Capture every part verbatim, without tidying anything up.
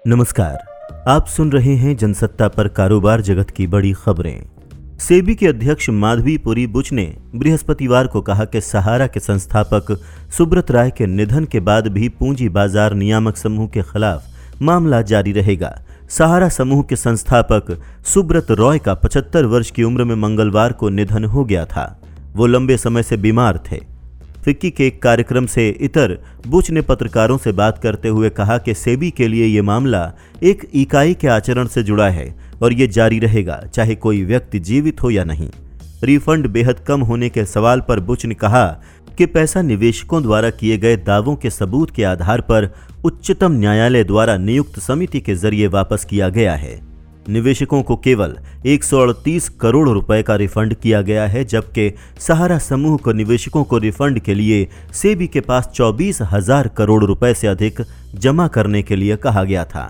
नमस्कार, आप सुन रहे हैं जनसत्ता पर कारोबार जगत की बड़ी खबरें। सेबी के अध्यक्ष माधवीपुरी बुच ने बृहस्पतिवार को कहा कि सहारा के संस्थापक सुब्रत राय के निधन के बाद भी पूंजी बाजार नियामक समूह के खिलाफ मामला जारी रहेगा। सहारा समूह के संस्थापक सुब्रत रॉय का पचहत्तर वर्ष की उम्र में मंगलवार को निधन हो गया था। वो लंबे समय से बीमार थे। फिक्की के एक कार्यक्रम से इतर बुच ने पत्रकारों से बात करते हुए कहा कि सेबी के लिए ये मामला एक इकाई के आचरण से जुड़ा है और ये जारी रहेगा, चाहे कोई व्यक्ति जीवित हो या नहीं। रिफंड बेहद कम होने के सवाल पर बुच ने कहा कि पैसा निवेशकों द्वारा किए गए दावों के सबूत के आधार पर उच्चतम न्यायालय द्वारा नियुक्त समिति के जरिए वापस किया गया है। निवेशकों को केवल एक सौ अड़तीस करोड़ रुपए का रिफंड किया गया है, जबकि सहारा समूह को निवेशकों को रिफंड के लिए सेबी के पास चौबीस हजार करोड़ रुपए से अधिक जमा करने के लिए कहा गया था।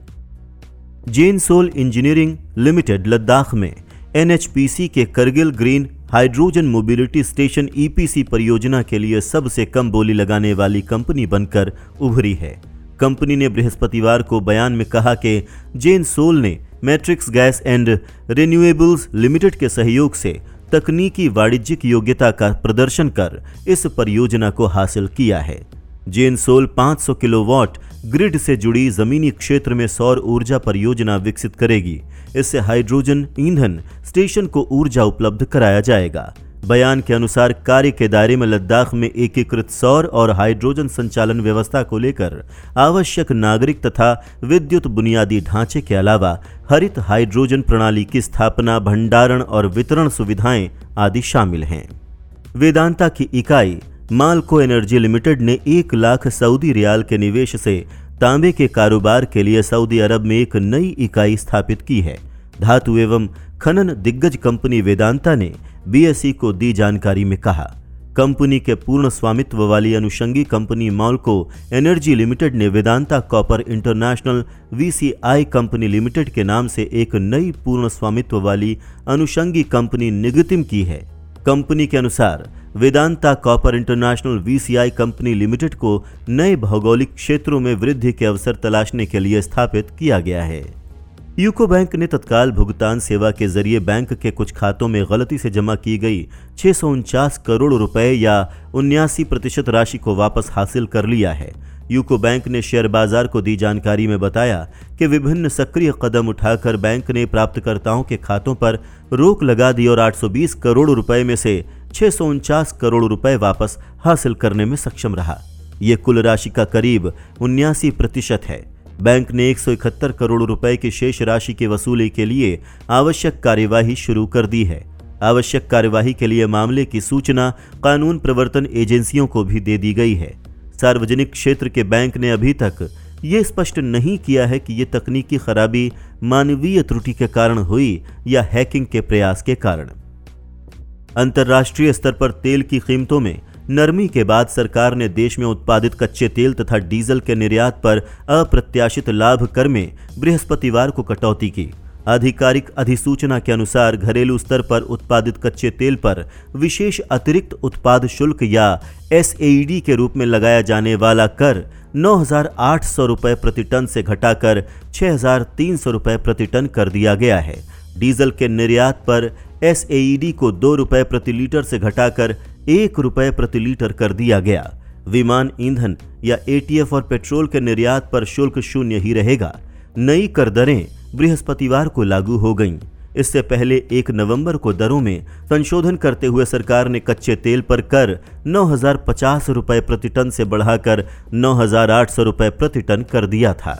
जेनसोल इंजीनियरिंग लिमिटेड लद्दाख में एन एच पी सी के Kargil green hydrogen mobility station E P C परियोजना के लिए सबसे कम बोली लगाने वाली कंपनी बनकर उभरी है। कंपनी ने बृहस्पतिवार को बयान में कहा कि जेनसोल ने Matrix Gas and Renewables Limited के सहयोग से तकनीकी वाणिज्यिक योग्यता का प्रदर्शन कर इस परियोजना को हासिल किया है। जेनसोल पाँच सौ किलोवाट ग्रिड से जुड़ी जमीनी क्षेत्र में सौर ऊर्जा परियोजना विकसित करेगी। इससे हाइड्रोजन ईंधन स्टेशन को ऊर्जा उपलब्ध कराया जाएगा। बयान के अनुसार कार्य के दायरे में लद्दाख में एकीकृत सौर और हाइड्रोजन संचालन व्यवस्था को लेकर आवश्यक नागरिक तथा विद्युत बुनियादी ढांचे के अलावा हरित हाइड्रोजन प्रणाली की स्थापना, भंडारण और वितरण सुविधाएं आदि शामिल हैं। वेदांता की इकाई मालको एनर्जी लिमिटेड ने एक लाख सऊदी रियाल के निवेश से तांबे के कारोबार के लिए सऊदी अरब में एक नई इकाई स्थापित की है। धातु एवं खनन दिग्गज कंपनी वेदांता ने बी एस ई को दी जानकारी में कहा, कंपनी के पूर्ण स्वामित्व वाली अनुषंगी कंपनी मालको एनर्जी लिमिटेड ने Vedanta Copper International V C I company limited के नाम से एक नई पूर्ण स्वामित्व वाली अनुषंगी कंपनी निगतिम की है। कंपनी के अनुसार Vedanta Copper International V C I company limited को नए भौगोलिक क्षेत्रों में वृद्धि के अवसर तलाशने के लिए स्थापित किया गया है। यूको बैंक ने तत्काल भुगतान सेवा के जरिए बैंक के कुछ खातों में गलती से जमा की गई छह सौ उनचास करोड़ रुपए या उन्यासी प्रतिशत राशि को वापस हासिल कर लिया है। यूको बैंक ने शेयर बाजार को दी जानकारी में बताया कि विभिन्न सक्रिय कदम उठाकर बैंक ने प्राप्तकर्ताओं के खातों पर रोक लगा दी और आठ सौ बीस करोड़ रुपए में से छह सौ उनचास करोड़ रुपए वापस हासिल करने में सक्षम रहा। ये कुल राशि का करीब उन्यासी प्रतिशत है। बैंक ने एक सौ इकहत्तर करोड़ रुपए की शेष राशि की वसूली के लिए आवश्यक कार्यवाही शुरू कर दी है। आवश्यक कार्यवाही के लिए मामले की सूचना कानून प्रवर्तन एजेंसियों को भी दे दी गई है। सार्वजनिक क्षेत्र के बैंक ने अभी तक ये स्पष्ट नहीं किया है कि ये तकनीकी खराबी मानवीय त्रुटि के कारण हुई या हैकिंग के प्रयास के कारण। अंतर्राष्ट्रीय स्तर पर तेल की कीमतों में नरमी के बाद सरकार ने देश में उत्पादित कच्चे तेल तथा डीजल के निर्यात पर अप्रत्याशित लाभ कर में बृहस्पतिवार को कटौती की। आधिकारिक अधिसूचना के अनुसार घरेलू स्तर पर उत्पादित कच्चे तेल पर विशेष अतिरिक्त उत्पाद शुल्क या एस ए ई डी के रूप में लगाया जाने वाला कर नौ हजार आठ सौ रुपये प्रति टन से घटाकर छह हजार तीन सौ रुपये प्रति टन कर दिया गया है। डीजल के निर्यात पर एस ए ई डी को दो रुपये प्रति लीटर से घटाकर एक रुपये प्रति लीटर कर दिया गया। विमान ईंधन या ए टी एफ और पेट्रोल के निर्यात पर शुल्क शून्य ही रहेगा। नई कर दरें बृहस्पतिवार को लागू हो गईं। इससे पहले एक नवंबर को दरों में संशोधन करते हुए सरकार ने कच्चे तेल पर कर नौ हजार पचास रुपये प्रति टन से बढ़ाकर नौ हजार आठ सौ रुपये प्रति टन कर दिया था।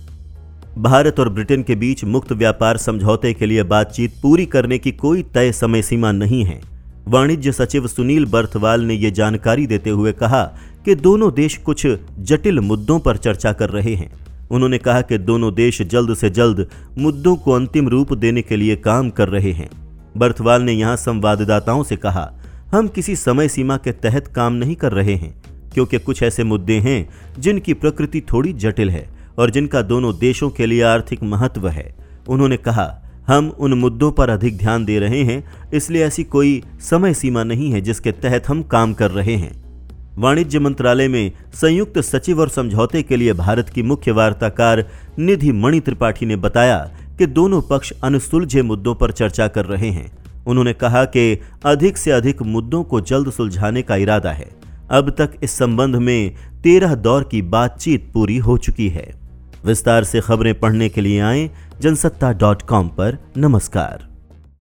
भारत और ब्रिटेन के बीच मुक्त व्यापार समझौते के लिए बातचीत पूरी करने की कोई तय समय सीमा नहीं है। वाणिज्य सचिव सुनील बर्थवाल ने ये जानकारी देते हुए कहा कि दोनों देश कुछ जटिल मुद्दों पर चर्चा कर रहे हैं। उन्होंने कहा कि दोनों देश जल्द से जल्द मुद्दों को अंतिम रूप देने के लिए काम कर रहे हैं। बर्थवाल ने यहां संवाददाताओं से कहा, हम किसी समय सीमा के तहत काम नहीं कर रहे हैं, क्योंकि कुछ ऐसे मुद्दे हैं जिनकी प्रकृति थोड़ी जटिल है और जिनका दोनों देशों के लिए आर्थिक महत्व है। उन्होंने कहा, हम उन मुद्दों पर अधिक ध्यान दे रहे हैं, इसलिए ऐसी कोई समय सीमा नहीं है जिसके तहत हम काम कर रहे हैं। वाणिज्य मंत्रालय में संयुक्त सचिव और समझौते के लिए भारत की मुख्य वार्ताकार निधि मणि त्रिपाठी ने बताया कि दोनों पक्ष अनसुलझे मुद्दों पर चर्चा कर रहे हैं। उन्होंने कहा कि अधिक से अधिक मुद्दों को जल्द सुलझाने का इरादा है। अब तक इस संबंध में तेरह दौर की बातचीत पूरी हो चुकी है। विस्तार से खबरें पढ़ने के लिए आएं जनसत्ता डॉट कॉम पर। नमस्कार।